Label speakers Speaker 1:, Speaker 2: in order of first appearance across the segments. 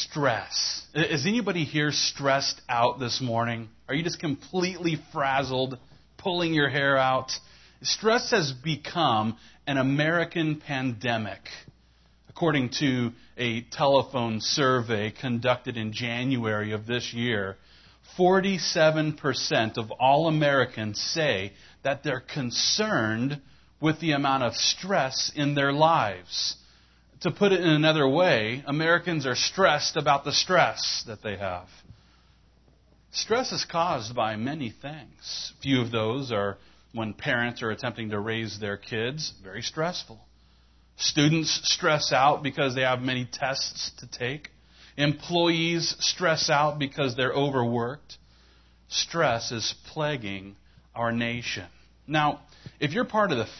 Speaker 1: stress. Is anybody here stressed out this morning? Are you just completely frazzled, pulling your hair out? Stress has become an American pandemic. According to a telephone survey conducted in January of this year, 47% of all Americans say that they're concerned with the amount of stress in their lives. To put it in another way, Americans are stressed about the stress that they have. Stress is caused by many things. Few of those are when parents are attempting to raise their kids, very stressful. Students stress out because they have many tests to take. Employees stress out because they're overworked. Stress is plaguing our nation. Now, if you're part of the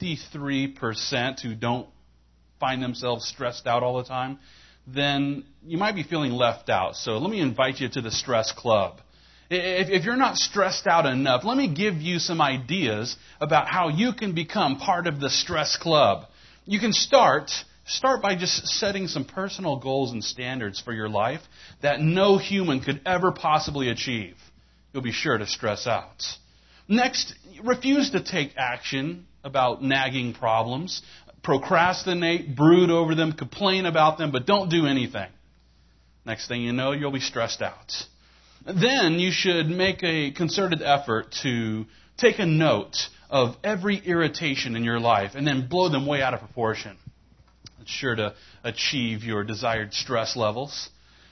Speaker 1: 53% who don't find themselves stressed out all the time, then you might be feeling left out. So let me invite you to the Stress Club. If you're not stressed out enough, let me give you some ideas about how you can become part of the Stress Club. You can start by just setting some personal goals and standards for your life that no human could ever possibly achieve. You'll be sure to stress out. Next, refuse to take action about nagging problems. Procrastinate, brood over them, complain about them, but don't do anything. Next thing you know, you'll be stressed out. Then you should make a concerted effort to take a note of every irritation in your life and then blow them way out of proportion. It's sure to achieve your desired stress levels.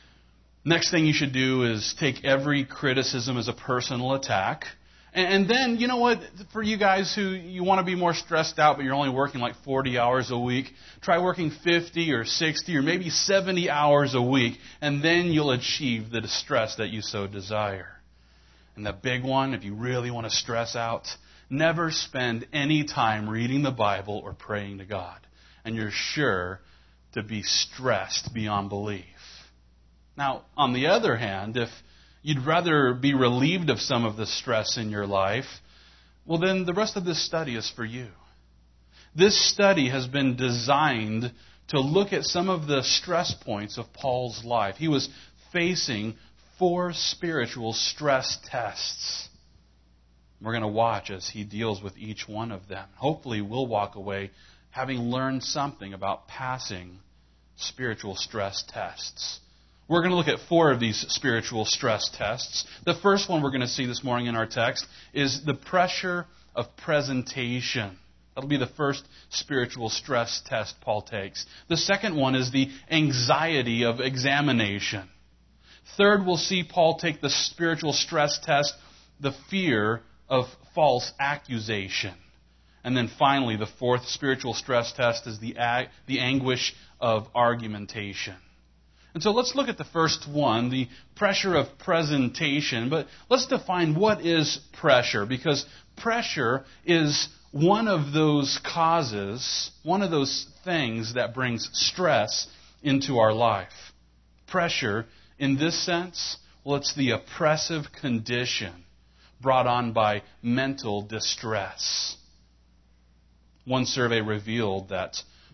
Speaker 1: Next thing you should do is take every criticism as a personal attack. And then, you know what, for you guys who you want to be more stressed out, but you're only working like 40 hours a week, try working 50 or 60 or maybe 70 hours a week, and then you'll achieve the stress that you so desire. And the big one, if you really want to stress out, never spend any time reading the Bible or praying to God. And you're sure to be stressed beyond belief. Now, on the other hand, if you'd rather be relieved of some of the stress in your life, well then the rest of this study is for you. This study has been designed to look at some of the stress points of Paul's life. He was facing 4 spiritual stress tests. We're going to watch as he deals with each one of them. Hopefully we'll walk away having learned something about passing spiritual stress tests. We're going to look at 4 of these spiritual stress tests. The first one we're going to see this morning in our text is the pressure of presentation. That'll be the first spiritual stress test Paul takes. The second one is the anxiety of examination. Third, we'll see Paul take the spiritual stress test, the fear of false accusation. And then finally, the fourth spiritual stress test is the anguish of argumentation. And so let's look at the first one, the pressure of presentation. But let's define what is pressure, because pressure is one of those causes, one of those things that brings stress into our life. Pressure, in this sense, well, it's the oppressive condition brought on by mental distress. One survey revealed that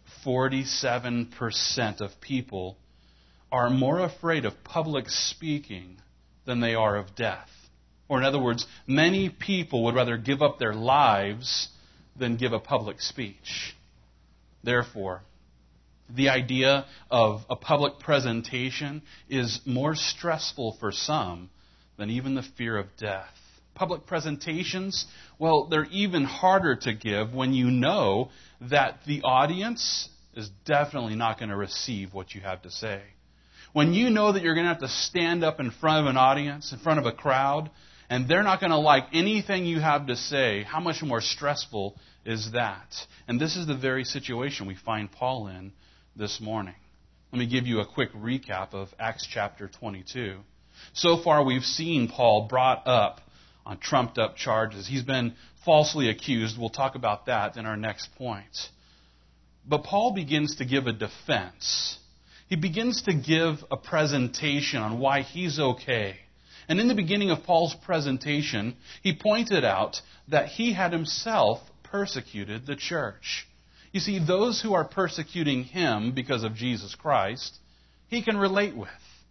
Speaker 1: 47% of people are more afraid of public speaking than they are of death. Or in other words, many people would rather give up their lives than give a public speech. Therefore, the idea of a public presentation is more stressful for some than even the fear of death. Public presentations, well, they're even harder to give when you know that the audience is definitely not going to receive what you have to say. When you know that you're going to have to stand up in front of an audience, in front of a crowd, and they're not going to like anything you have to say, how much more stressful is that? And this is the very situation we find Paul in this morning. Let me give you a quick recap of Acts chapter 22. So far we've seen Paul brought up on trumped up charges. He's been falsely accused. We'll talk about that in our next point. But Paul begins to give a defense. He begins to give a presentation on why he's okay. And in the beginning of Paul's presentation, he pointed out that he had himself persecuted the church. You see, those who are persecuting him because of Jesus Christ, he can relate with.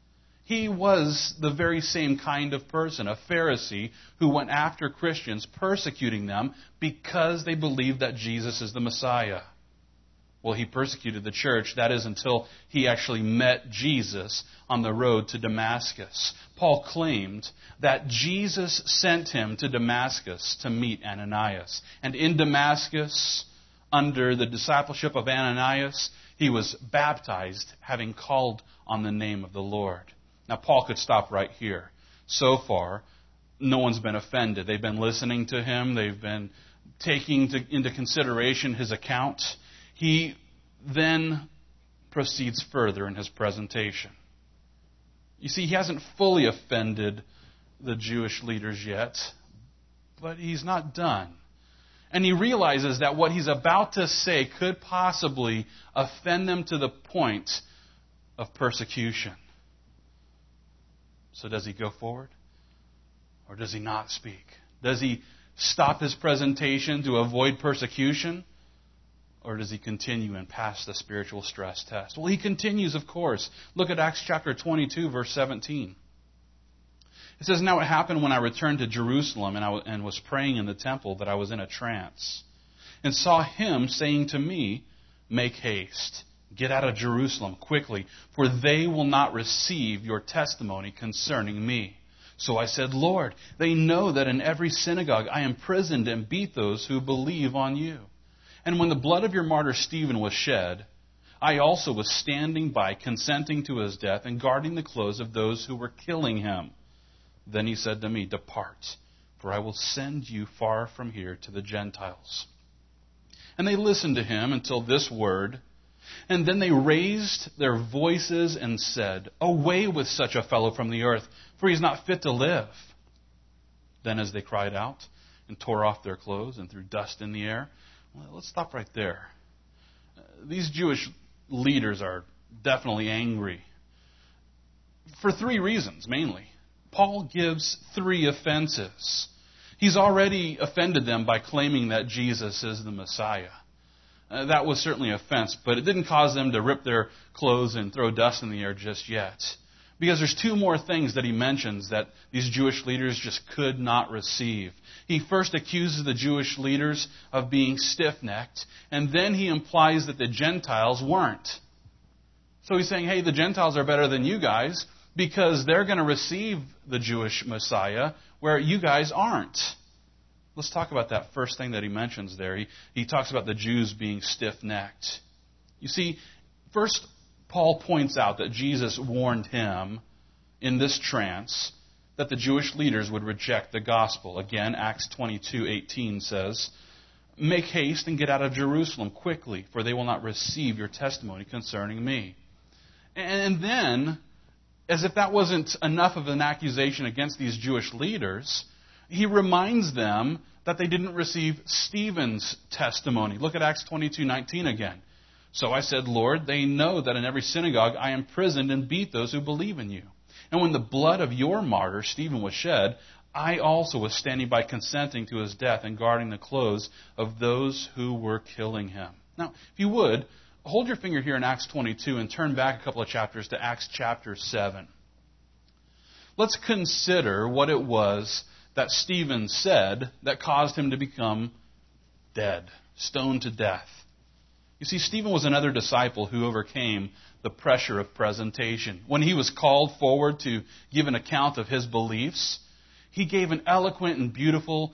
Speaker 1: He was the very same kind of person, a Pharisee who went after Christians, persecuting them because they believed that Jesus is the Messiah. Well, he persecuted the church, that is, until he actually met Jesus on the road to Damascus. Paul claimed that Jesus sent him to Damascus to meet Ananias. And in Damascus, under the discipleship of Ananias, he was baptized, having called on the name of the Lord. Now, Paul could stop right here. So far, no one's been offended. They've been listening to him. They've been taking into consideration his account. He then proceeds further in his presentation. You see, he hasn't fully offended the Jewish leaders yet, but he's not done. And he realizes that what he's about to say could possibly offend them to the point of persecution. So does he go forward? Or does he not speak? Does he stop his presentation to avoid persecution? Or does he continue and pass the spiritual stress test? Well, he continues, of course. Look at Acts chapter 22, verse 17. It says, "Now it happened when I returned to Jerusalem and was praying in the temple that I was in a trance, and saw him saying to me, 'Make haste, get out of Jerusalem quickly, for they will not receive your testimony concerning me.' So I said, 'Lord, they know that in every synagogue I imprisoned and beat those who believe on you. And when the blood of your martyr Stephen was shed, I also was standing by, consenting to his death and guarding the clothes of those who were killing him. Then he said to me, Depart, for I will send you far from here to the Gentiles.' And they listened to him until this word. And then they raised their voices and said, 'Away with such a fellow from the earth, for he is not fit to live.' Then as they cried out and tore off their clothes and threw dust in the air." Well, let's stop right there. These Jewish leaders are definitely angry. For three reasons, mainly. Paul gives three offenses. He's already offended them by claiming that Jesus is the Messiah. That was certainly an offense, but it didn't cause them to rip their clothes and throw dust in the air just yet. Because there's two more things that he mentions that these Jewish leaders just could not receive. He first accuses the Jewish leaders of being stiff-necked, and then he implies that the Gentiles weren't. So he's saying, hey, the Gentiles are better than you guys because they're going to receive the Jewish Messiah where you guys aren't. Let's talk about that first thing that he mentions there. He talks about the Jews being stiff-necked. You see, first, Paul points out that Jesus warned him in this trance that the Jewish leaders would reject the gospel. Again, Acts 22:18 says, "Make haste and get out of Jerusalem quickly, for they will not receive your testimony concerning me." And then, as if that wasn't enough of an accusation against these Jewish leaders, he reminds them that they didn't receive Stephen's testimony. Look at Acts 22:19 again. "So I said, Lord, they know that in every synagogue I imprisoned and beat those who believe in you. And when the blood of your martyr, Stephen, was shed, I also was standing by, consenting to his death and guarding the clothes of those who were killing him." Now, if you would, hold your finger here in Acts 22 and turn back a couple of chapters to Acts chapter 7. Let's consider what it was that Stephen said that caused him to become dead, stoned to death. You see, Stephen was another disciple who overcame the pressure of presentation. When he was called forward to give an account of his beliefs, he gave an eloquent and beautiful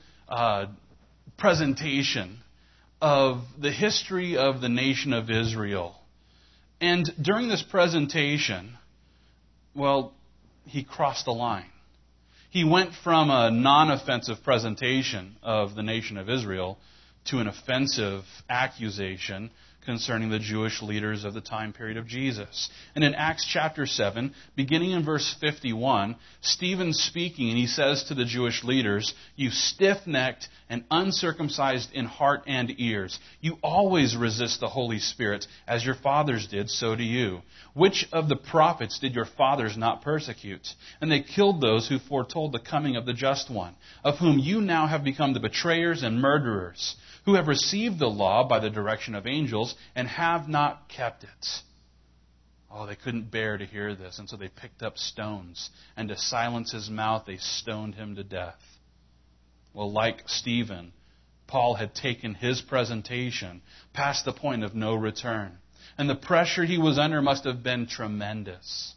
Speaker 1: presentation of the history of the nation of Israel. And during this presentation, well, he crossed the line. He went from a non-offensive presentation of the nation of Israel to an offensive accusation concerning the Jewish leaders of the time period of Jesus. And in Acts chapter 7, beginning in verse 51, Stephen's speaking, and he says to the Jewish leaders, "You stiff-necked and uncircumcised in heart and ears, you always resist the Holy Spirit, as your fathers did, so do you. Which of the prophets did your fathers not persecute? And they killed those who foretold the coming of the Just One, of whom you now have become the betrayers and murderers, who have received the law by the direction of angels and have not kept it." Oh, they couldn't bear to hear this, and so they picked up stones, and to silence his mouth, they stoned him to death. Well, like Stephen, Paul had taken his presentation past the point of no return. And the pressure he was under must have been tremendous.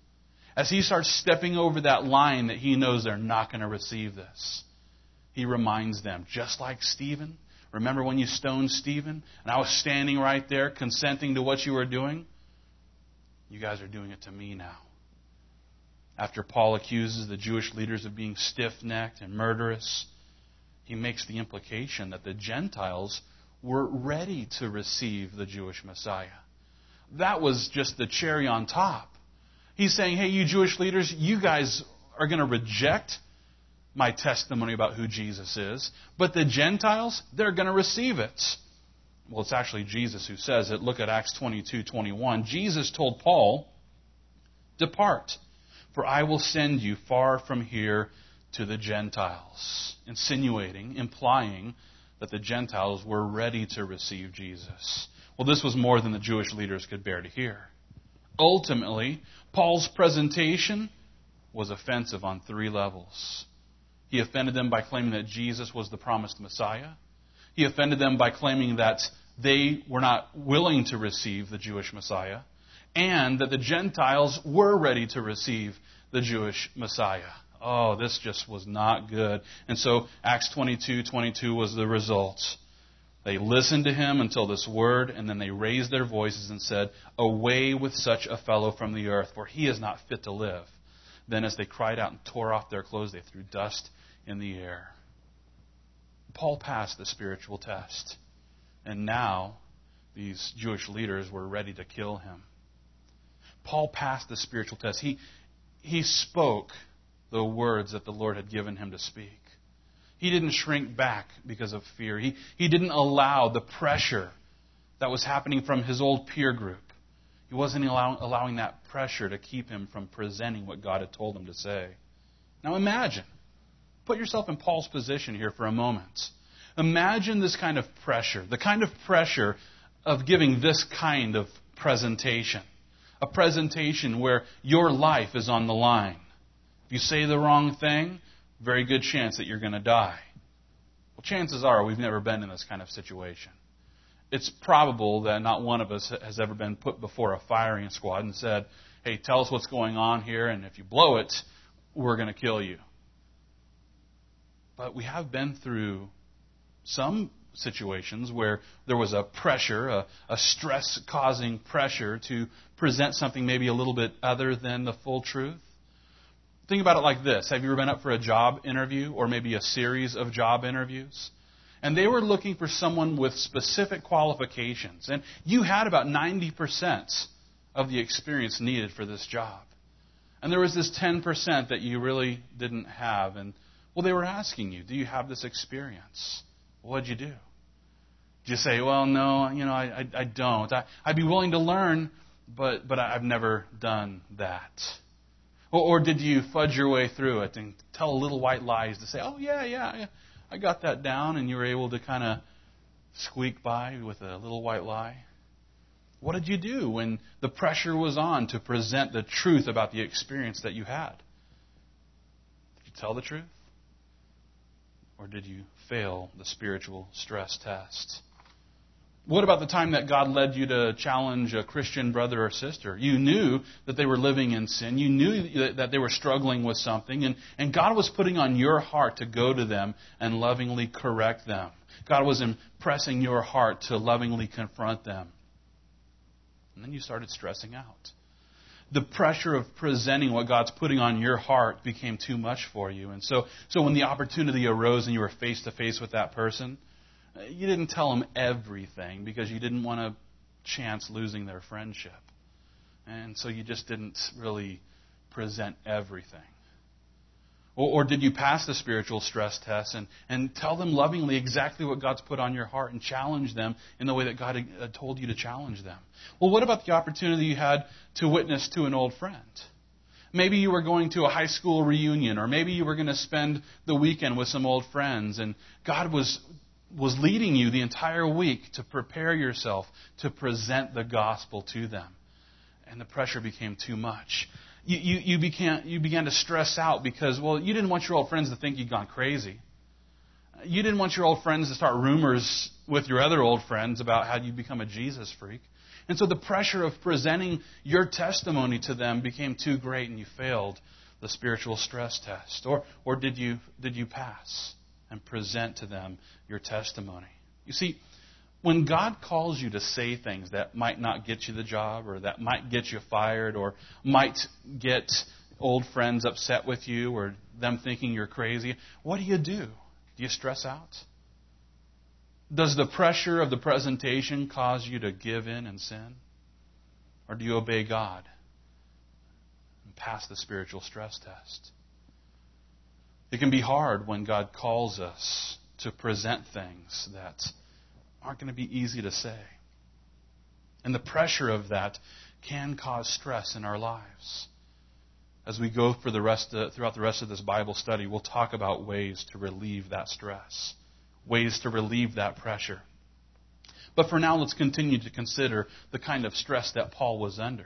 Speaker 1: As he starts stepping over that line that he knows they're not going to receive this, he reminds them, just like Stephen, remember when you stoned Stephen and I was standing right there consenting to what you were doing? You guys are doing it to me now. After Paul accuses the Jewish leaders of being stiff-necked and murderous, he makes the implication that the Gentiles were ready to receive the Jewish Messiah. That was just the cherry on top. He's saying, hey, you Jewish leaders, you guys are going to reject my testimony about who Jesus is, but the Gentiles, they're going to receive it. Well, it's actually Jesus who says it. Look at Acts 22:21. Jesus told Paul, "Depart, for I will send you far from here to the Gentiles," insinuating, implying that the Gentiles were ready to receive Jesus. Well, this was more than the Jewish leaders could bear to hear. Ultimately, Paul's presentation was offensive on three levels. He offended them by claiming that Jesus was the promised Messiah. He offended them by claiming that they were not willing to receive the Jewish Messiah, and that the Gentiles were ready to receive the Jewish Messiah. Oh, this just was not good. And so Acts 22:22 was the result. They listened to him until this word, and then they raised their voices and said, "Away with such a fellow from the earth, for he is not fit to live." Then as they cried out and tore off their clothes, they threw dust in the air. Paul passed the spiritual test. And now these Jewish leaders were ready to kill him. Paul passed the spiritual test. He spoke the words that the Lord had given him to speak. He didn't shrink back because of fear. He didn't allow the pressure that was happening from his old peer group. He wasn't allowing that pressure to keep him from presenting what God had told him to say. Now imagine. Put yourself in Paul's position here for a moment. Imagine this kind of pressure, the kind of pressure of giving this kind of presentation. A presentation where your life is on the line. If you say the wrong thing, very good chance that you're going to die. Well, chances are we've never been in this kind of situation. It's probable that not one of us has ever been put before a firing squad and said, "Hey, tell us what's going on here, and if you blow it, we're going to kill you." But we have been through some situations where there was a pressure, a stress-causing pressure to present something maybe a little bit other than the full truth. Think about it like this. Have you ever been up for a job interview or maybe a series of job interviews? And they were looking for someone with specific qualifications. And you had about 90% of the experience needed for this job. And there was this 10% that you really didn't have. And, well, they were asking you, do you have this experience? What did you do? Did you say, well, no, I don't. I'd be willing to learn, but I've never done that. Or did you fudge your way through it and tell little white lies to say, oh, yeah, I got that down, and you were able to kind of squeak by with a little white lie? What did you do when the pressure was on to present the truth about the experience that you had? Did you tell the truth? Or did you fail the spiritual stress test? What about the time that God led you to challenge a Christian brother or sister? You knew that they were living in sin. You knew that they were struggling with something. And God was putting on your heart to go to them and lovingly correct them. God was impressing your heart to lovingly confront them. And then you started stressing out. The pressure of presenting what God's putting on your heart became too much for you. And so when the opportunity arose and you were face to face with that person, you didn't tell them everything because you didn't want to chance losing their friendship. And so you just didn't really present everything. Or did you pass the spiritual stress test and tell them lovingly exactly what God's put on your heart and challenge them in the way that God had told you to challenge them? Well, what about the opportunity you had to witness to an old friend? Maybe you were going to a high school reunion, or maybe you were going to spend the weekend with some old friends, and God was leading you the entire week to prepare yourself to present the gospel to them. And the pressure became too much. You began to stress out because, well, you didn't want your old friends to think you'd gone crazy. You didn't want your old friends to start rumors with your other old friends about how you become a Jesus freak. And so the pressure of presenting your testimony to them became too great, and you failed the spiritual stress test. Or did you pass and present to them your testimony? You see, when God calls you to say things that might not get you the job, or that might get you fired, or might get old friends upset with you, or them thinking you're crazy, what do? Do you stress out? Does the pressure of the presentation cause you to give in and sin? Or do you obey God and pass the spiritual stress test? It can be hard when God calls us to present things that aren't going to be easy to say. And the pressure of that can cause stress in our lives. As we go throughout the rest of this Bible study, we'll talk about ways to relieve that stress, ways to relieve that pressure. But for now, let's continue to consider the kind of stress that Paul was under.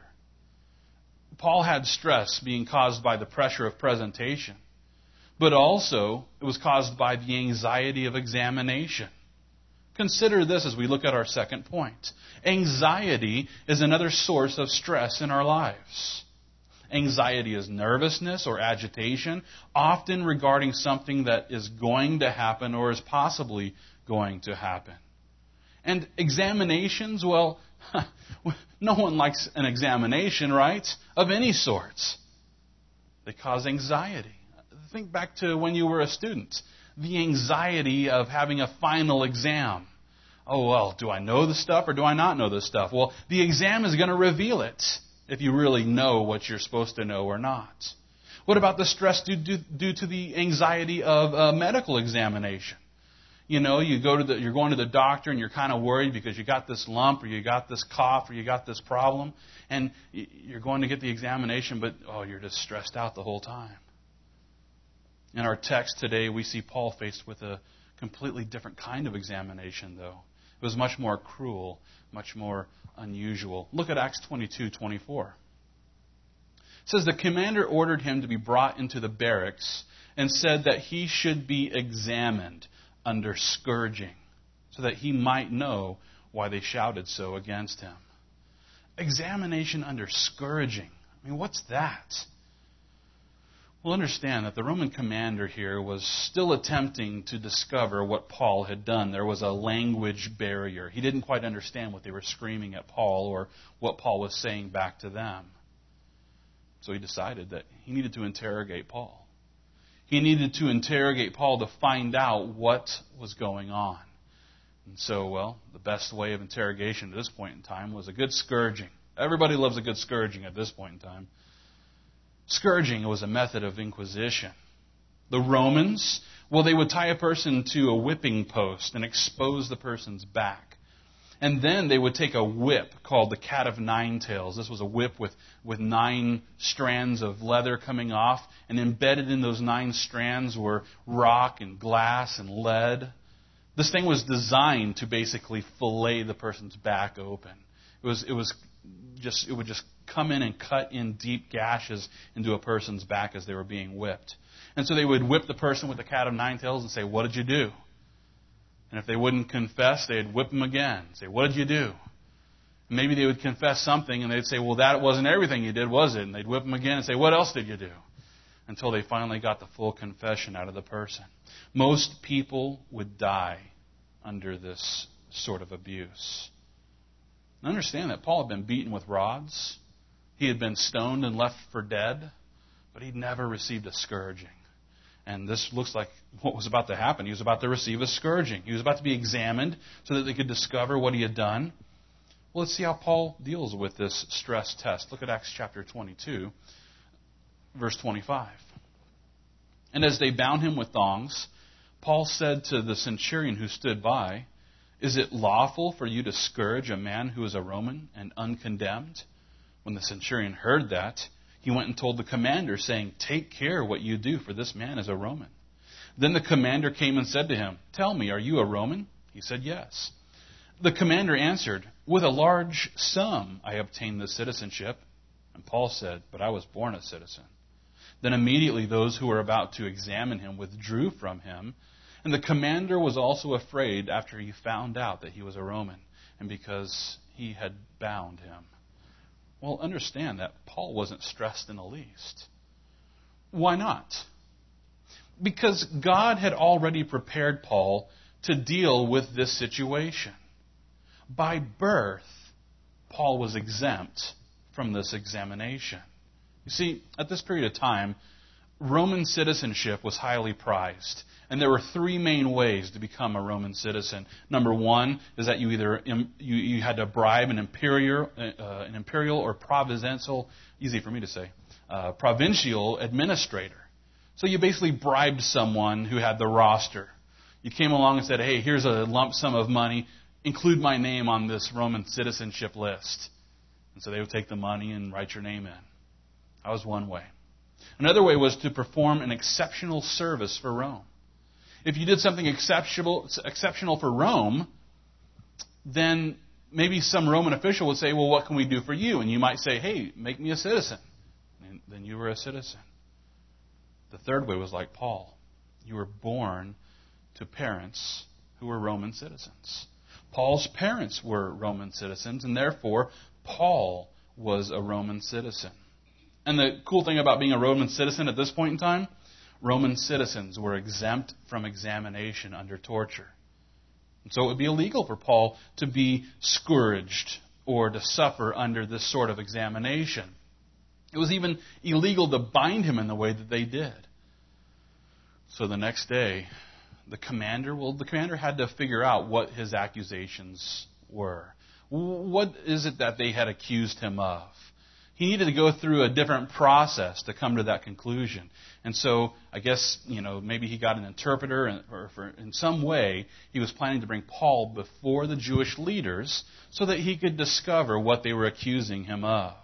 Speaker 1: Paul had stress being caused by the pressure of presentation, but also it was caused by the anxiety of examination. Consider this as we look at our second point. Anxiety is another source of stress in our lives. Anxiety is nervousness or agitation, often regarding something that is going to happen or is possibly going to happen. And examinations, well, no one likes an examination, right? Of any sort. They cause anxiety. Think back to when you were a student. The anxiety of having a final exam. Oh, well, do I know the stuff or do I not know the stuff? Well, the exam is going to reveal it if you really know what you're supposed to know or not. What about the stress due to the anxiety of a medical examination? You know, you're going to the doctor and you're kind of worried because you got this lump or you got this cough or you got this problem, and you're going to get the examination, but you're just stressed out the whole time. In our text today, we see Paul faced with a completely different kind of examination, though. It was much more cruel, much more unusual. Look at Acts 22:24. It says, the commander ordered him to be brought into the barracks and said that he should be examined under scourging, so that he might know why they shouted so against him. Examination under scourging. I mean, what's that? Well, understand that the Roman commander here was still attempting to discover what Paul had done. There was a language barrier. He didn't quite understand what they were screaming at Paul or what Paul was saying back to them. So he decided that he needed to interrogate Paul. He needed to interrogate Paul to find out what was going on. And so, the best way of interrogation at this point in time was a good scourging. Everybody loves a good scourging at this point in time. Scourging was a method of inquisition. The Romans, they would tie a person to a whipping post and expose the person's back. And then they would take a whip called the cat of nine tails. This was a whip with 9 strands of leather coming off, and embedded in those 9 strands were rock and glass and lead. This thing was designed to basically fillet the person's back open. It would just come in and cut in deep gashes into a person's back as they were being whipped. And so they would whip the person with the cat of nine tails and say, "What did you do?" And if they wouldn't confess, they'd whip them again. Say, "What did you do?" And maybe they would confess something, and they'd say, "Well, that wasn't everything you did, was it?" And they'd whip them again and say, "What else did you do?" Until they finally got the full confession out of the person. Most people would die under this sort of abuse. And understand that Paul had been beaten with rods. He had been stoned and left for dead, but he'd never received a scourging. And this looks like what was about to happen. He was about to receive a scourging. He was about to be examined so that they could discover what he had done. Well, let's see how Paul deals with this stress test. Look at Acts chapter 22, verse 25. And as they bound him with thongs, Paul said to the centurion who stood by, "Is it lawful for you to scourge a man who is a Roman and uncondemned?" When the centurion heard that, he went and told the commander, saying, "Take care what you do, for this man is a Roman." Then the commander came and said to him, "Tell me, are you a Roman?" He said, "Yes." The commander answered, "With a large sum I obtained this citizenship." And Paul said, "But I was born a citizen." Then immediately those who were about to examine him withdrew from him, and the commander was also afraid after he found out that he was a Roman, and because he had bound him. Well, understand that Paul wasn't stressed in the least. Why not? Because God had already prepared Paul to deal with this situation. By birth, Paul was exempt from this examination. You see, at this period of time, Roman citizenship was highly prized. And there were three main ways to become a Roman citizen. Number one is that you had to bribe an imperial or provincial, easy for me to say, provincial administrator. So you basically bribed someone who had the roster. You came along and said, "Hey, here's a lump sum of money. Include my name on this Roman citizenship list." And so they would take the money and write your name in. That was one way. Another way was to perform an exceptional service for Rome. If you did something exceptional for Rome, then maybe some Roman official would say, "Well, what can we do for you?" And you might say, "Hey, make me a citizen." And then you were a citizen. The third way was like Paul. You were born to parents who were Roman citizens. Paul's parents were Roman citizens, and therefore Paul was a Roman citizen. And the cool thing about being a Roman citizen at this point in time, Roman citizens were exempt from examination under torture. And so it would be illegal for Paul to be scourged or to suffer under this sort of examination. It was even illegal to bind him in the way that they did. So the next day, the commander had to figure out what his accusations were. What is it that they had accused him of? He needed to go through a different process to come to that conclusion. And so I guess, maybe he got an interpreter, or in some way he was planning to bring Paul before the Jewish leaders so that he could discover what they were accusing him of.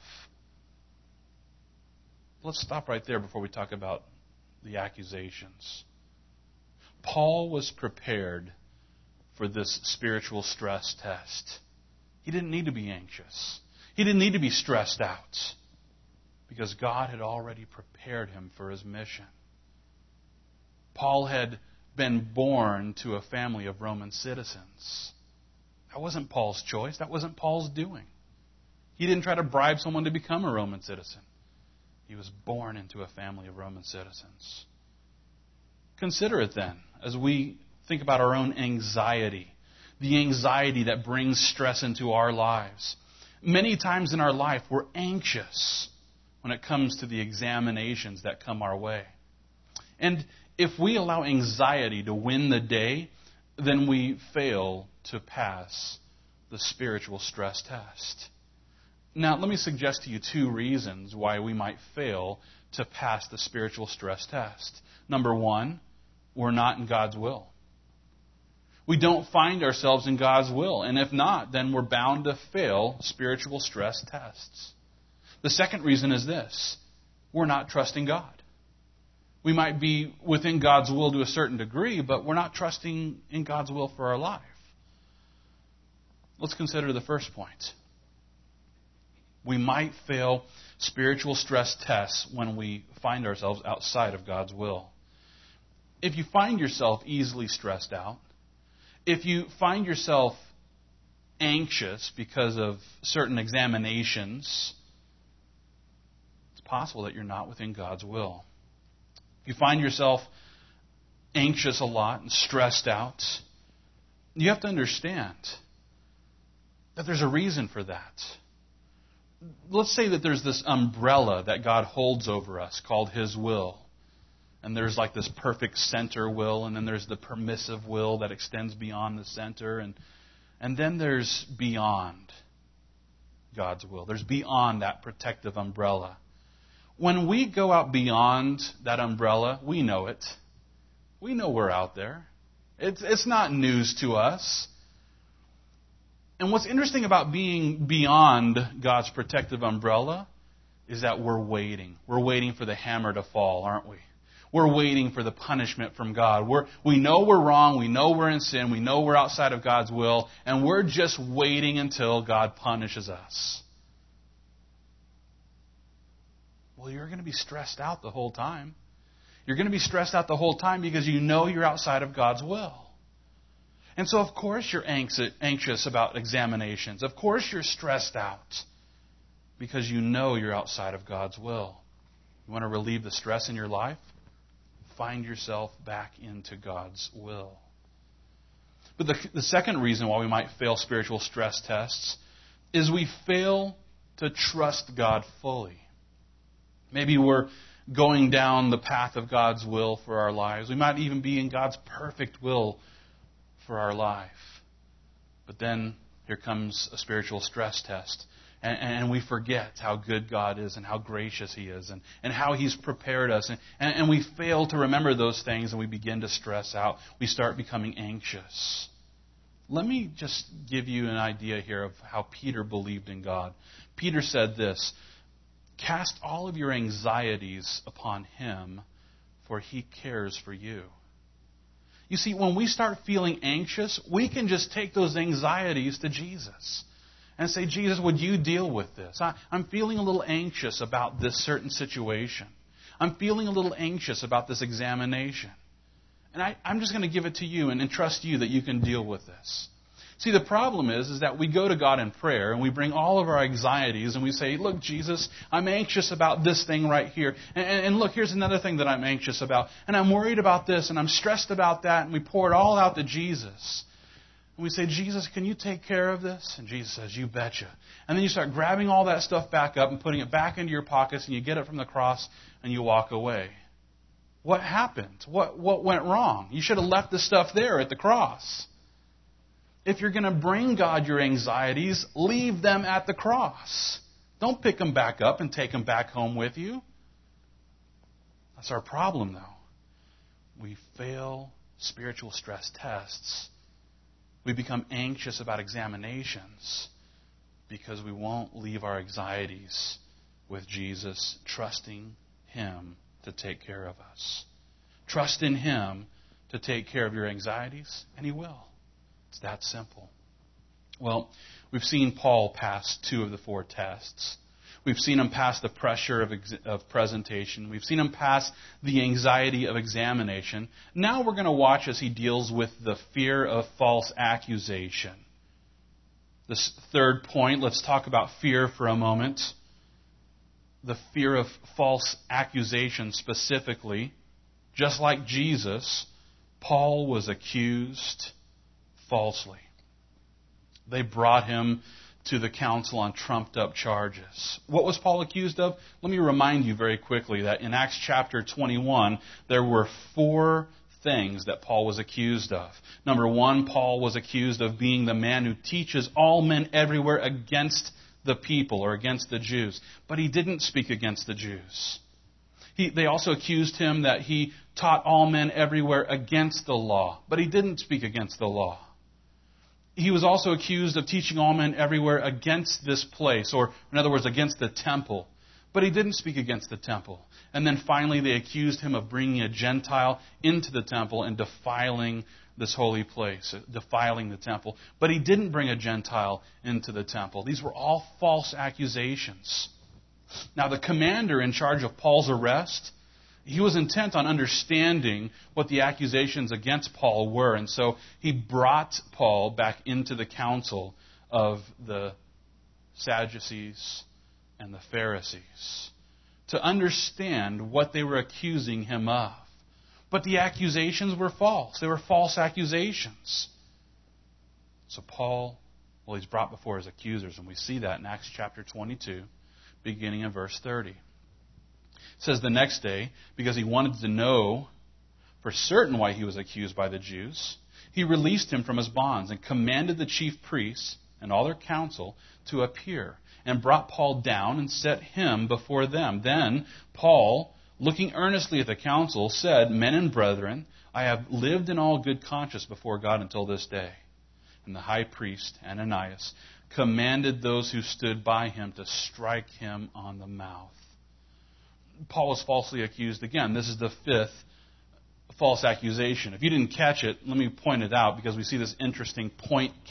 Speaker 1: Let's stop right there before we talk about the accusations. Paul was prepared for this spiritual stress test. He didn't need to be anxious. He didn't need to be stressed out because God had already prepared him for his mission. Paul had been born to a family of Roman citizens. That wasn't Paul's choice. That wasn't Paul's doing. He didn't try to bribe someone to become a Roman citizen. He was born into a family of Roman citizens. Consider it then as we think about our own anxiety, the anxiety that brings stress into our lives. Many times in our life, we're anxious when it comes to the examinations that come our way. And if we allow anxiety to win the day, then we fail to pass the spiritual stress test. Now, let me suggest to you two reasons why we might fail to pass the spiritual stress test. Number one, we're not in God's will. We don't find ourselves in God's will. And if not, then we're bound to fail spiritual stress tests. The second reason is this. We're not trusting God. We might be within God's will to a certain degree, but we're not trusting in God's will for our life. Let's consider the first point. We might fail spiritual stress tests when we find ourselves outside of God's will. If you find yourself easily stressed out, if you find yourself anxious because of certain examinations, it's possible that you're not within God's will. If you find yourself anxious a lot and stressed out, you have to understand that there's a reason for that. Let's say that there's this umbrella that God holds over us called His will. And there's like this perfect center will, and then there's the permissive will that extends beyond the center. And then there's beyond God's will. There's beyond that protective umbrella. When we go out beyond that umbrella, we know it. We know we're out there. It's not news to us. And what's interesting about being beyond God's protective umbrella is that we're waiting. We're waiting for the hammer to fall, aren't we? We're waiting for the punishment from God. We know we're wrong. We know we're in sin. We know we're outside of God's will. And we're just waiting until God punishes us. Well, you're going to be stressed out the whole time. You're going to be stressed out the whole time because you know you're outside of God's will. And so, of course, you're anxious about examinations. Of course, you're stressed out because you know you're outside of God's will. You want to relieve the stress in your life? Find yourself back into God's will. But the second reason why we might fail spiritual stress tests is we fail to trust God fully. Maybe we're going down the path of God's will for our lives. We might even be in God's perfect will for our life. But then here comes a spiritual stress test. And we forget how good God is and how gracious He is and how He's prepared us. And we fail to remember those things and we begin to stress out. We start becoming anxious. Let me just give you an idea here of how Peter believed in God. Peter said this, "Cast all of your anxieties upon Him, for He cares for you." You see, when we start feeling anxious, we can just take those anxieties to Jesus and say, "Jesus, would you deal with this? I'm feeling a little anxious about this certain situation. I'm feeling a little anxious about this examination. And I'm just going to give it to you and entrust you that you can deal with this." See, the problem is that we go to God in prayer and we bring all of our anxieties and we say, "Look, Jesus, I'm anxious about this thing right here. And look, here's another thing that I'm anxious about. And I'm worried about this and I'm stressed about that." And we pour it all out to Jesus. And we say, "Jesus, can you take care of this?" And Jesus says, "You betcha." And then you start grabbing all that stuff back up and putting it back into your pockets and you get it from the cross and you walk away. What happened? What went wrong? You should have left the stuff there at the cross. If you're going to bring God your anxieties, leave them at the cross. Don't pick them back up and take them back home with you. That's our problem, though. We fail spiritual stress tests. We become anxious about examinations because we won't leave our anxieties with Jesus, trusting Him to take care of us. Trust in Him to take care of your anxieties, and He will. It's that simple. Well, we've seen Paul pass 2 of the 4 tests. We've seen him pass the pressure of presentation. We've seen him pass the anxiety of examination. Now we're going to watch as he deals with the fear of false accusation. This third point, let's talk about fear for a moment. The fear of false accusation specifically. Just like Jesus, Paul was accused falsely. They brought him to the council on trumped-up charges. What was Paul accused of? Let me remind you very quickly that in Acts chapter 21, there were 4 things that Paul was accused of. Number 1, Paul was accused of being the man who teaches all men everywhere against the people or against the Jews. But he didn't speak against the Jews. They also accused him that he taught all men everywhere against the law. But he didn't speak against the law. He was also accused of teaching all men everywhere against this place, or in other words, against the temple. But he didn't speak against the temple. And then finally, they accused him of bringing a Gentile into the temple and defiling this holy place, defiling the temple. But he didn't bring a Gentile into the temple. These were all false accusations. Now, the commander in charge of Paul's arrest, he was intent on understanding what the accusations against Paul were. And so he brought Paul back into the council of the Sadducees and the Pharisees to understand what they were accusing him of. But the accusations were false. They were false accusations. So Paul, he's brought before his accusers. And we see that in Acts chapter 22, beginning in verse 30. It says the next day, because he wanted to know for certain why he was accused by the Jews, he released him from his bonds and commanded the chief priests and all their council to appear, and brought Paul down and set him before them. Then Paul, looking earnestly at the council, said, "Men and brethren, I have lived in all good conscience before God until this day." And the high priest, Ananias, commanded those who stood by him to strike him on the mouth. Paul was falsely accused again. This is the 5th false accusation. If you didn't catch it, let me point it out because we see this interesting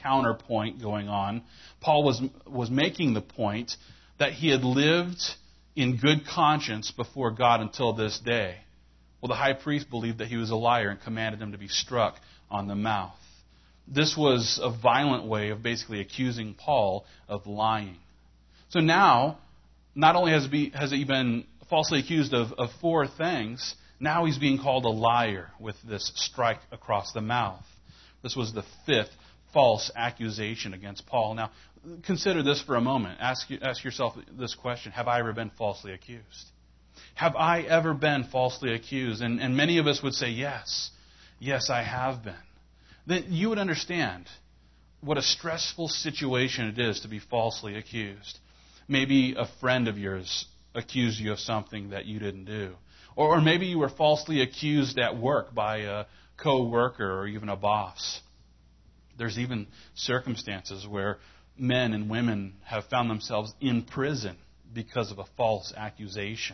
Speaker 1: point-counterpoint going on. Paul was making the point that he had lived in good conscience before God until this day. Well, the high priest believed that he was a liar and commanded him to be struck on the mouth. This was a violent way of basically accusing Paul of lying. So now, not only has he been falsely accused of 4 things, now he's being called a liar with this strike across the mouth. This was the 5th false accusation against Paul. Now, consider this for a moment. Ask yourself this question: have I ever been falsely accused? Have I ever been falsely accused? And many of us would say yes. Yes, I have been. Then you would understand what a stressful situation it is to be falsely accused. Maybe a friend of yours accused you of something that you didn't do. Or maybe you were falsely accused at work by a co-worker or even a boss. There's even circumstances where men and women have found themselves in prison because of a false accusation.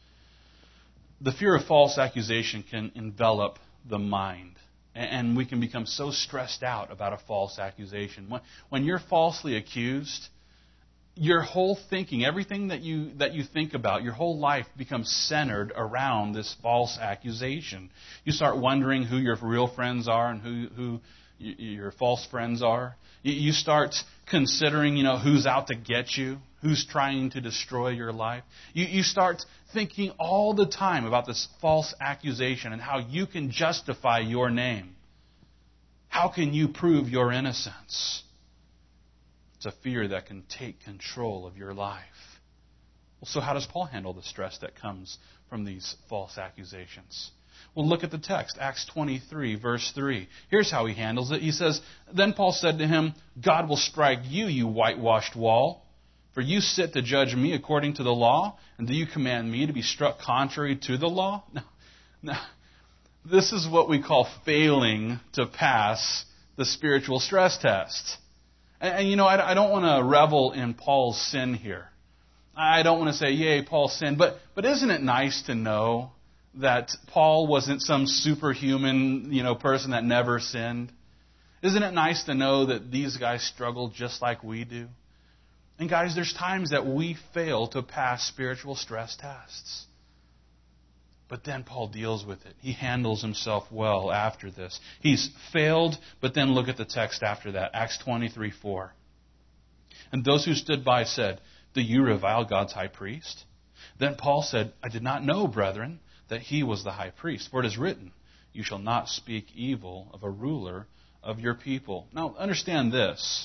Speaker 1: The fear of false accusation can envelop the mind, and we can become so stressed out about a false accusation. When you're falsely accused, your whole thinking, everything that you think about, your whole life becomes centered around this false accusation. You start wondering who your real friends are and who your false friends are. You start considering, who's out to get you, who's trying to destroy your life. You start thinking all the time about this false accusation and how you can justify your name. How can you prove your innocence? It's a fear that can take control of your life. Well, so how does Paul handle the stress that comes from these false accusations? Well, look at the text, Acts 23, verse 3. Here's how he handles it. He says, "Then Paul said to him, 'God will strike you, you whitewashed wall. For you sit to judge me according to the law, and do you command me to be struck contrary to the law?'" Now, this is what we call failing to pass the spiritual stress test. And I don't want to revel in Paul's sin here. I don't want to say, yay, Paul sinned. But isn't it nice to know that Paul wasn't some superhuman, person that never sinned? Isn't it nice to know that these guys struggle just like we do? And guys, there's times that we fail to pass spiritual stress tests. But then Paul deals with it. He handles himself well after this. He's failed, but then look at the text after that. Acts 23:4. "And those who stood by said, 'Do you revile God's high priest?' Then Paul said, 'I did not know, brethren, that he was the high priest. For it is written, you shall not speak evil of a ruler of your people.'" Now, understand this,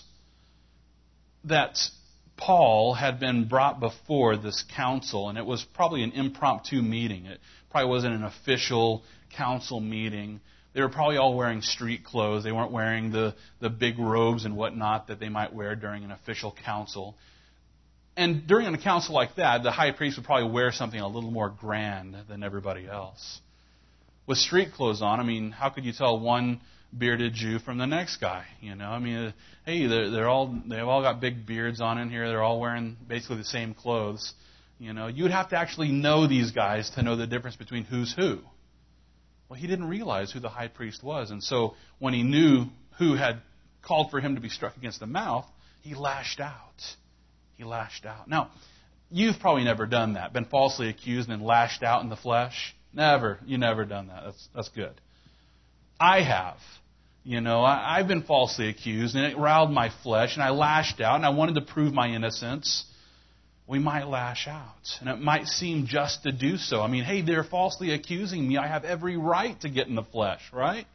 Speaker 1: that Paul had been brought before this council, and it was probably an impromptu meeting. It probably wasn't an official council meeting. They were probably all wearing street clothes. They weren't wearing the big robes and whatnot that they might wear during an official council. And during a council like that, the high priest would probably wear something a little more grand than everybody else. With street clothes on, how could you tell one bearded Jew from the next guy? Hey, they've all got big beards on in here. They're all wearing basically the same clothes. You'd have to actually know these guys to know the difference between who's who. Well, he didn't realize who the high priest was, and so when he knew who had called for him to be struck against the mouth, he lashed out. Now, you've probably never done that, been falsely accused and then lashed out in the flesh. Never. You never done that. That's good. I have. I've been falsely accused, and it riled my flesh, and I lashed out, and I wanted to prove my innocence. We might lash out, and it might seem just to do so. Hey, they're falsely accusing me. I have every right to get in the flesh, right?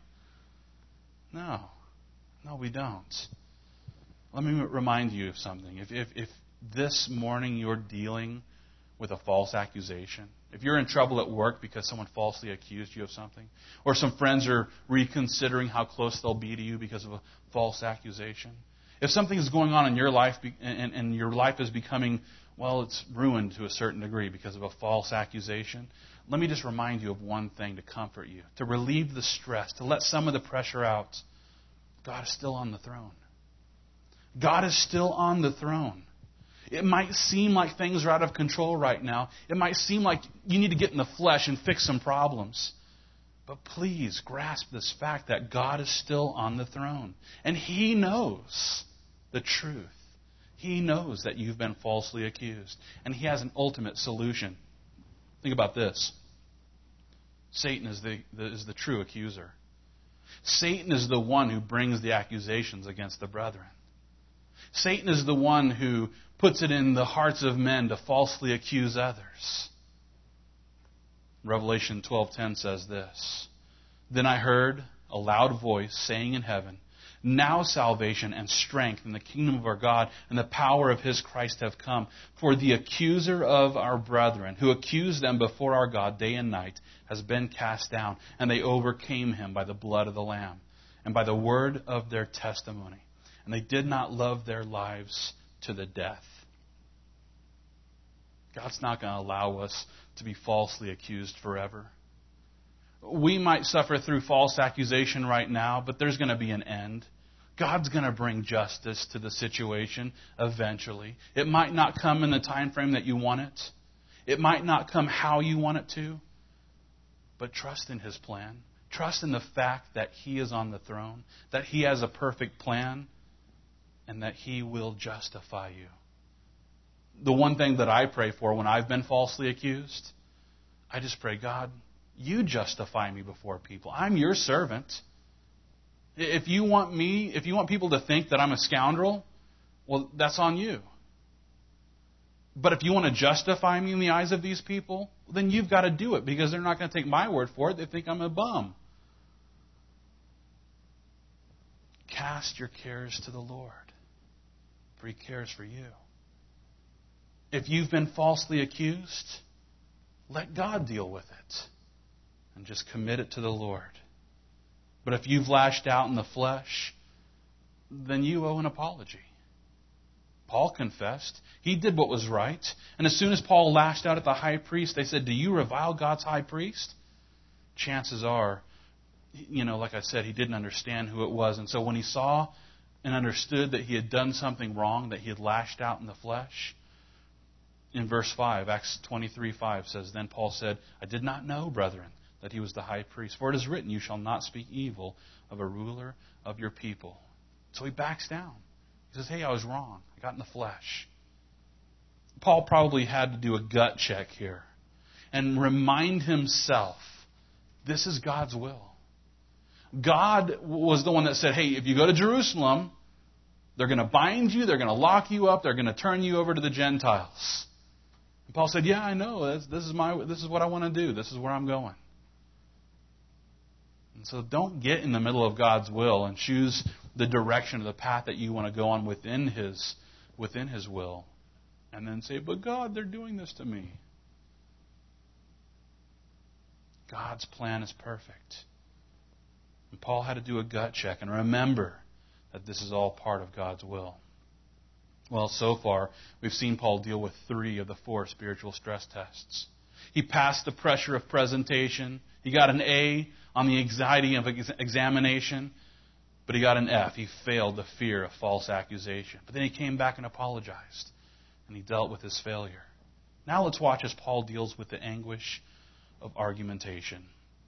Speaker 1: No, we don't. Let me remind you of something. If this morning you're dealing with a false accusation, if you're in trouble at work because someone falsely accused you of something, or some friends are reconsidering how close they'll be to you because of a false accusation, if something is going on in your life and your life is becoming, it's ruined to a certain degree because of a false accusation, let me just remind you of one thing to comfort you, to relieve the stress, to let some of the pressure out. God is still on the throne. God is still on the throne. It might seem like things are out of control right now. It might seem like you need to get in the flesh and fix some problems. But please grasp this fact that God is still on the throne. And He knows the truth. He knows that you've been falsely accused. And He has an ultimate solution. Think about this. Satan is the true accuser. Satan is the one who brings the accusations against the brethren. Satan is the one who puts it in the hearts of men to falsely accuse others. Revelation 12:10 says this, "Then I heard a loud voice saying in heaven, 'Now salvation and strength in the kingdom of our God and the power of His Christ have come. For the accuser of our brethren, who accused them before our God day and night, has been cast down, and they overcame him by the blood of the Lamb and by the word of their testimony. And they did not love their lives to the death.'" God's not going to allow us to be falsely accused forever. We might suffer through false accusation right now, but there's going to be an end. God's going to bring justice to the situation eventually. It might not come in the time frame that you want it. It might not come how you want it to. But trust in His plan. Trust in the fact that He is on the throne, that He has a perfect plan, and that He will justify you. The one thing that I pray for when I've been falsely accused, I just pray, God, You justify me before people. I'm Your servant. If you want people to think that I'm a scoundrel, well, that's on you. But if you want to justify me in the eyes of these people, then you've got to do it, because they're not going to take my word for it. They think I'm a bum. Cast your cares to the Lord, for He cares for you. If you've been falsely accused, let God deal with it and just commit it to the Lord. But if you've lashed out in the flesh, then you owe an apology. Paul confessed. He did what was right. And as soon as Paul lashed out at the high priest, they said, "Do you revile God's high priest?" Chances are, like I said, he didn't understand who it was. And so when he saw and understood that he had done something wrong, that he had lashed out in the flesh, in verse 5, Acts 23:5 says, "Then Paul said, 'I did not know, brethren, that he was the high priest. For it is written, you shall not speak evil of a ruler of your people.'" So he backs down. He says, "Hey, I was wrong. I got in the flesh." Paul probably had to do a gut check here and remind himself, this is God's will. God was the one that said, "Hey, if you go to Jerusalem, they're going to bind you, they're going to lock you up, they're going to turn you over to the Gentiles." And Paul said, "Yeah, I know. This is what I want to do. This is where I'm going." And so don't get in the middle of God's will and choose the direction of the path that you want to go on within His will, and then say, "But God, they're doing this to me." God's plan is perfect. And Paul had to do a gut check and remember that this is all part of God's will. Well, so far, we've seen Paul deal with 3 of the 4 spiritual stress tests. He passed the pressure of presentation. He got an A on the anxiety of examination, but he got an F. He failed the fear of false accusation. But then he came back and apologized, and he dealt with his failure. Now let's watch as Paul deals with the anguish of argumentation.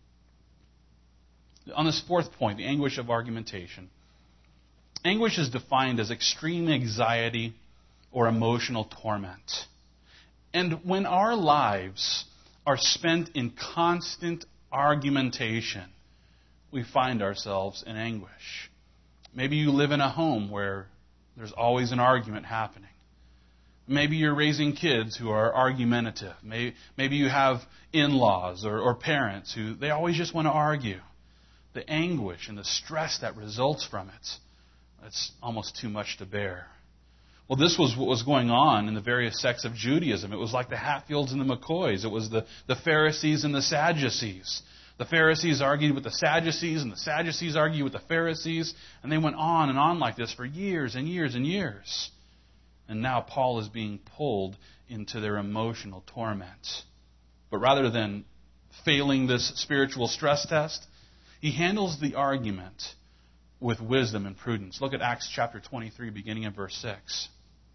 Speaker 1: On this 4th point, the anguish of argumentation. Anguish is defined as extreme anxiety or emotional torment. And when our lives are spent in constant argumentation, we find ourselves in anguish. Maybe you live in a home where there's always an argument happening. Maybe you're raising kids who are argumentative. Maybe you have in-laws or parents who they always just want to argue. The anguish and the stress that results from it, it's almost too much to bear. Well, this was what was going on in the various sects of Judaism. It was like the Hatfields and the McCoys. It was the Pharisees and the Sadducees. The Pharisees argued with the Sadducees, and the Sadducees argued with the Pharisees, and they went on and on like this for years and years and years. And now Paul is being pulled into their emotional torment. But rather than failing this spiritual stress test, he handles the argument with wisdom and prudence. Look at Acts chapter 23, beginning in verse 6.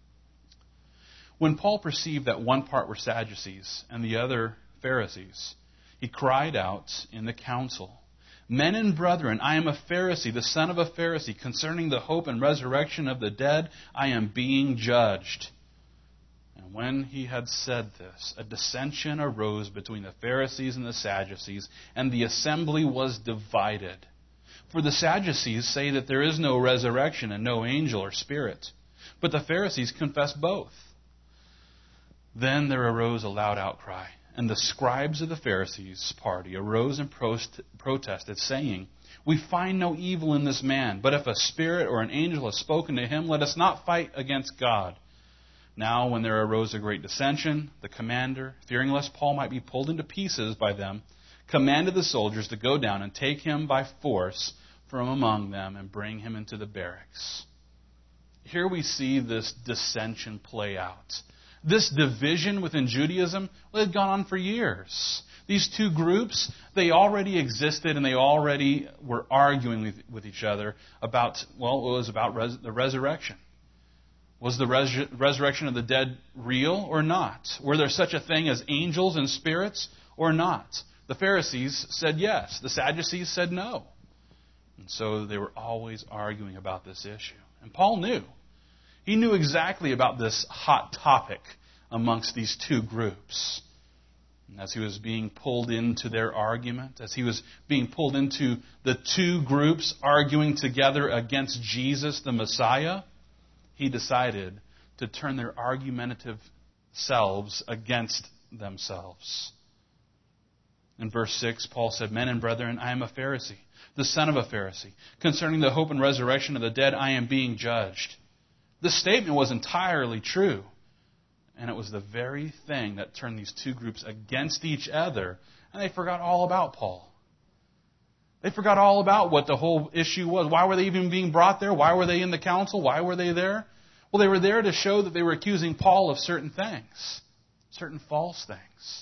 Speaker 1: When Paul perceived that one part were Sadducees and the other Pharisees, he cried out in the council, Men and brethren, I am a Pharisee, the son of a Pharisee. Concerning the hope and resurrection of the dead, I am being judged. And when he had said this, a dissension arose between the Pharisees and the Sadducees, and the assembly was divided. For the Sadducees say that there is no resurrection and no angel or spirit, but the Pharisees confess both. Then there arose a loud outcry, and the scribes of the Pharisees' party arose and protested, saying, We find no evil in this man, but if a spirit or an angel has spoken to him, let us not fight against God. Now when there arose a great dissension, the commander, fearing lest Paul might be pulled into pieces by them, commanded the soldiers to go down and take him by force from among them and bring him into the barracks. Here we see this dissension play out. This division within Judaism had gone on for years. These two groups, they already existed and they already were arguing with each other about, well, it was about the resurrection. Was the resurrection of the dead real or not? Were there such a thing as angels and spirits or not? The Pharisees said yes. The Sadducees said no. And so they were always arguing about this issue. And Paul knew. He knew exactly about this hot topic amongst these two groups. And as he was being pulled into their argument, as he was being pulled into the two groups arguing together against Jesus, the Messiah, he decided to turn their argumentative selves against themselves. In verse 6, Paul said, Men and brethren, I am a Pharisee, the son of a Pharisee. Concerning the hope and resurrection of the dead, I am being judged. This statement was entirely true. And it was the very thing that turned these two groups against each other. And they forgot all about Paul. They forgot all about what the whole issue was. Why were they even being brought there? Why were they in the council? Why were they there? Well, they were there to show that they were accusing Paul of certain things, certain false things.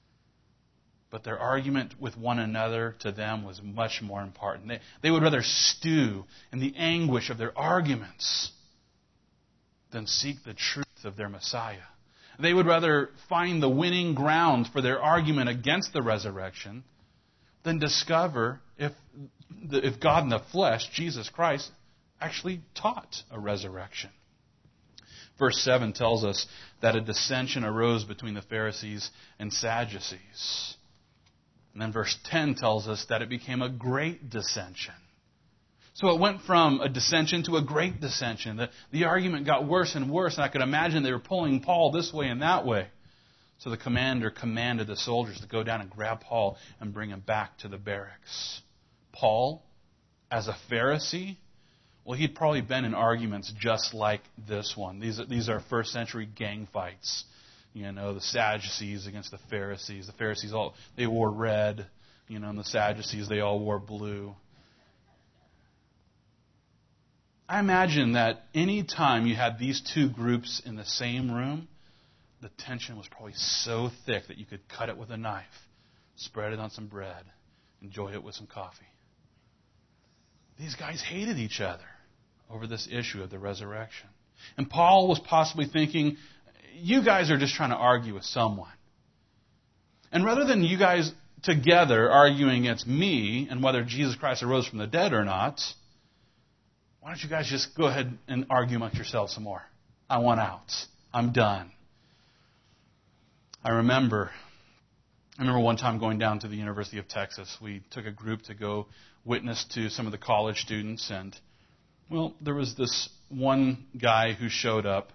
Speaker 1: But their argument with one another to them was much more important. They would rather stew in the anguish of their arguments than seek the truth of their Messiah. They would rather find the winning ground for their argument against the resurrection than discover if God in the flesh, Jesus Christ, actually taught a resurrection. Verse 7 tells us that a dissension arose between the Pharisees and Sadducees. And then verse 10 tells us that it became a great dissension. So it went from a dissension to a great dissension. The argument got worse and worse, and I could imagine they were pulling Paul this way and that way. So the commander commanded the soldiers to go down and grab Paul and bring him back to the barracks. Paul, as a Pharisee, well, he'd probably been in arguments just like this one. These are first century gang fights. You know, the Sadducees against the Pharisees. The Pharisees, they wore red, and the Sadducees, they all wore blue. I imagine that any time you had these two groups in the same room, the tension was probably so thick that you could cut it with a knife, spread it on some bread, enjoy it with some coffee. These guys hated each other over this issue of the resurrection. And Paul was possibly thinking, you guys are just trying to argue with someone. And rather than you guys together arguing against me and whether Jesus Christ arose from the dead or not, why don't you guys just go ahead and argue amongst yourselves some more? I want out. I'm done. I remember one time going down to the University of Texas. We took a group to go witness to some of the college students. And, well, there was this one guy who showed up.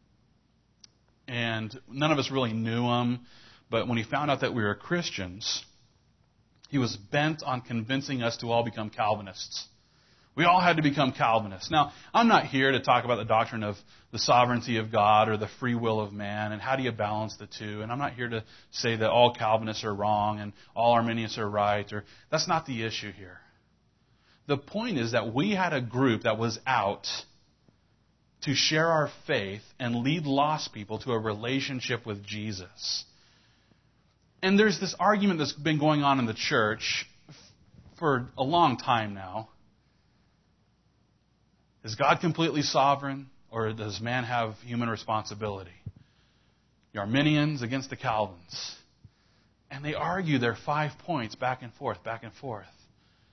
Speaker 1: And none of us really knew him. But when he found out that we were Christians, he was bent on convincing us to all become Calvinists. We all had to become Calvinists. Now, I'm not here to talk about the doctrine of the sovereignty of God or the free will of man and how do you balance the two. And I'm not here to say that all Calvinists are wrong and all Arminians are right. That's not the issue here. The point is that we had a group that was out to share our faith and lead lost people to a relationship with Jesus. And there's this argument that's been going on in the church for a long time now. Is God completely sovereign, or does man have human responsibility? The Arminians against the Calvins. And they argue their 5 points back and forth, back and forth.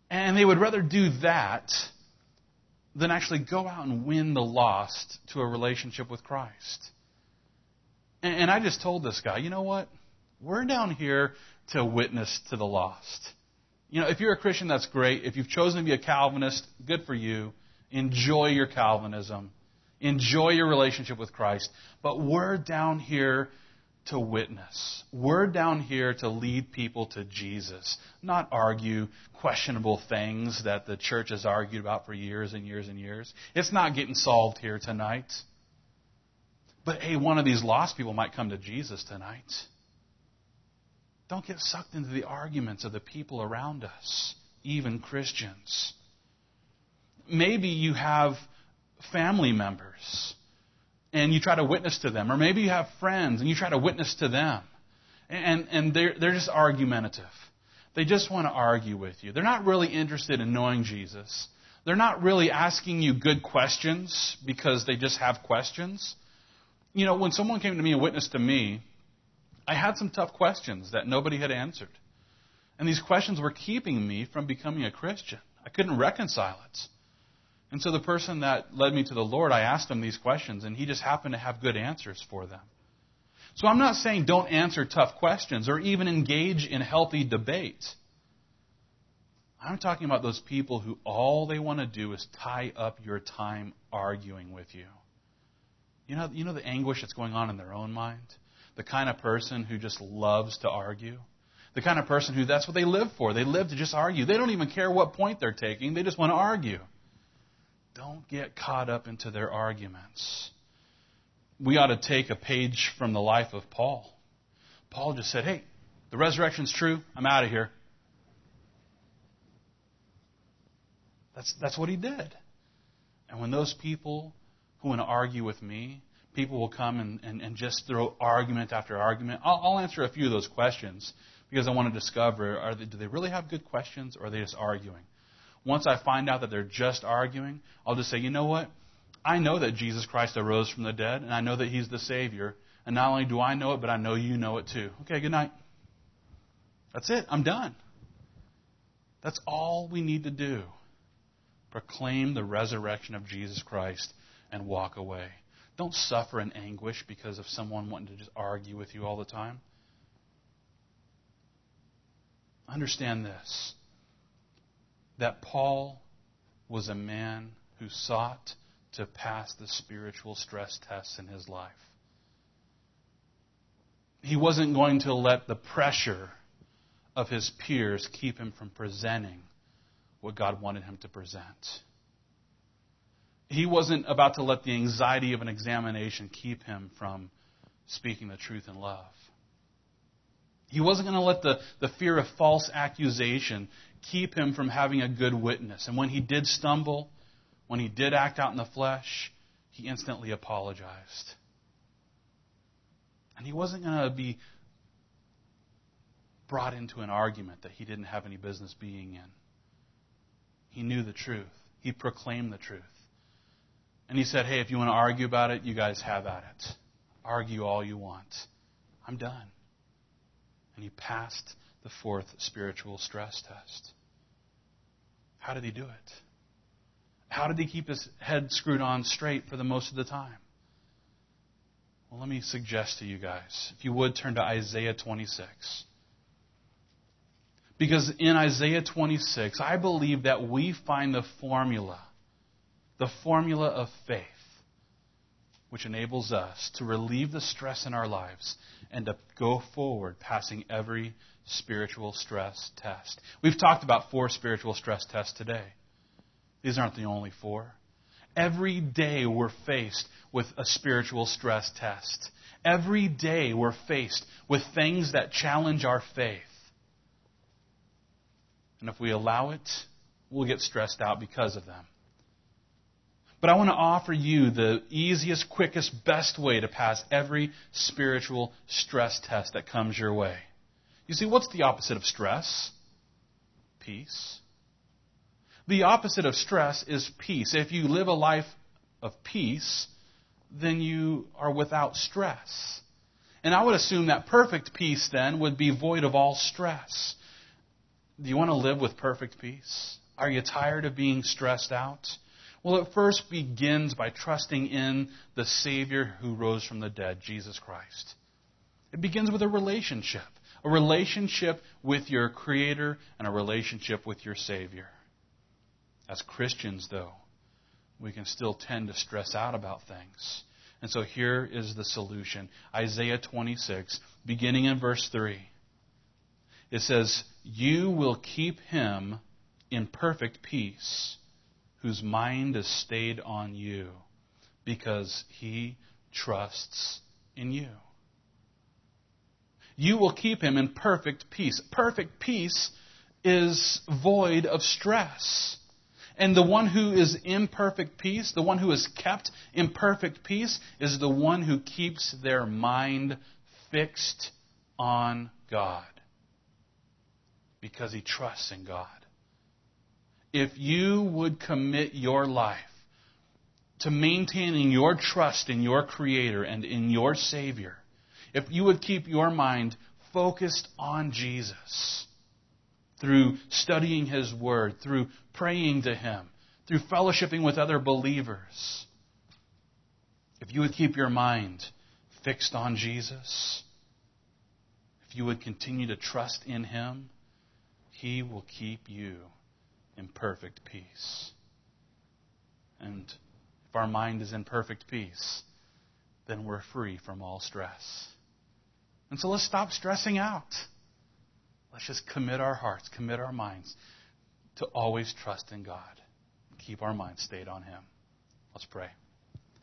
Speaker 1: And they would rather do that than actually go out and win the lost to a relationship with Christ. And I just told this guy, you know what? We're down here to witness to the lost. If you're a Christian, that's great. If you've chosen to be a Calvinist, good for you. Enjoy your Calvinism. Enjoy your relationship with Christ. But we're down here to witness. We're down here to lead people to Jesus, not argue questionable things that the church has argued about for years and years and years. It's not getting solved here tonight. But hey, one of these lost people might come to Jesus tonight. Don't get sucked into the arguments of the people around us, even Christians. Maybe you have family members and you try to witness to them. Or maybe you have friends and you try to witness to them. And they're just argumentative. They just want to argue with you. They're not really interested in knowing Jesus. They're not really asking you good questions because they just have questions. When someone came to me and witnessed to me, I had some tough questions that nobody had answered. And these questions were keeping me from becoming a Christian. I couldn't reconcile it. And so the person that led me to the Lord, I asked him these questions, and he just happened to have good answers for them. So I'm not saying don't answer tough questions or even engage in healthy debate. I'm talking about those people who all they want to do is tie up your time arguing with you. You know the anguish that's going on in their own mind? The kind of person who just loves to argue. The kind of person who that's what they live for. They live to just argue. They don't even care what point they're taking. They just want to argue. Don't get caught up into their arguments. We ought to take a page from the life of Paul. Paul just said, hey, the resurrection's true. I'm out of here. That's what he did. And when those people who want to argue with me, people will come and just throw argument after argument. I'll answer a few of those questions because I want to discover, do they really have good questions or are they just arguing? Once I find out that they're just arguing, I'll just say, you know what? I know that Jesus Christ arose from the dead, and I know that He's the Savior. And not only do I know it, but I know you know it too. Okay, good night. That's it. I'm done. That's all we need to do. Proclaim the resurrection of Jesus Christ and walk away. Don't suffer in anguish because of someone wanting to just argue with you all the time. Understand this, that Paul was a man who sought to pass the spiritual stress tests in his life. He wasn't going to let the pressure of his peers keep him from presenting what God wanted him to present. He wasn't about to let the anxiety of an examination keep him from speaking the truth in love. He wasn't going to let the fear of false accusation keep him from having a good witness. And when he did stumble, when he did act out in the flesh, he instantly apologized. And he wasn't going to be brought into an argument that he didn't have any business being in. He knew the truth. He proclaimed the truth. And he said, hey, if you want to argue about it, you guys have at it. Argue all you want. I'm done. And he passed the fourth spiritual stress test. How did he do it? How did he keep his head screwed on straight for the most of the time? Well, let me suggest to you guys, if you would turn to Isaiah 26. Because in Isaiah 26, I believe that we find the formula of faith, which enables us to relieve the stress in our lives and to go forward passing every spiritual stress test. We've talked about 4 spiritual stress tests today. These aren't the only 4. Every day we're faced with a spiritual stress test. Every day we're faced with things that challenge our faith. And if we allow it, we'll get stressed out because of them. But I want to offer you the easiest, quickest, best way to pass every spiritual stress test that comes your way. You see, what's the opposite of stress? Peace. The opposite of stress is peace. If you live a life of peace, then you are without stress. And I would assume that perfect peace then would be void of all stress. Do you want to live with perfect peace? Are you tired of being stressed out? Well, it first begins by trusting in the Savior who rose from the dead, Jesus Christ. It begins with a relationship with your Creator and a relationship with your Savior. As Christians, though, we can still tend to stress out about things. And so here is the solution. Isaiah 26, beginning in verse 3. It says, "You will keep him in perfect peace, whose mind is stayed on you, because he trusts in you." You will keep him in perfect peace. Perfect peace is void of stress. And the one who is in perfect peace, the one who is kept in perfect peace, is the one who keeps their mind fixed on God, because he trusts in God. If you would commit your life to maintaining your trust in your Creator and in your Savior, if you would keep your mind focused on Jesus through studying His Word, through praying to Him, through fellowshipping with other believers, if you would keep your mind fixed on Jesus, if you would continue to trust in Him, He will keep you in perfect peace. And if our mind is in perfect peace, then we're free from all stress. And so let's stop stressing out. Let's just commit our hearts, commit our minds to always trust in God. Keep our minds stayed on Him. Let's pray.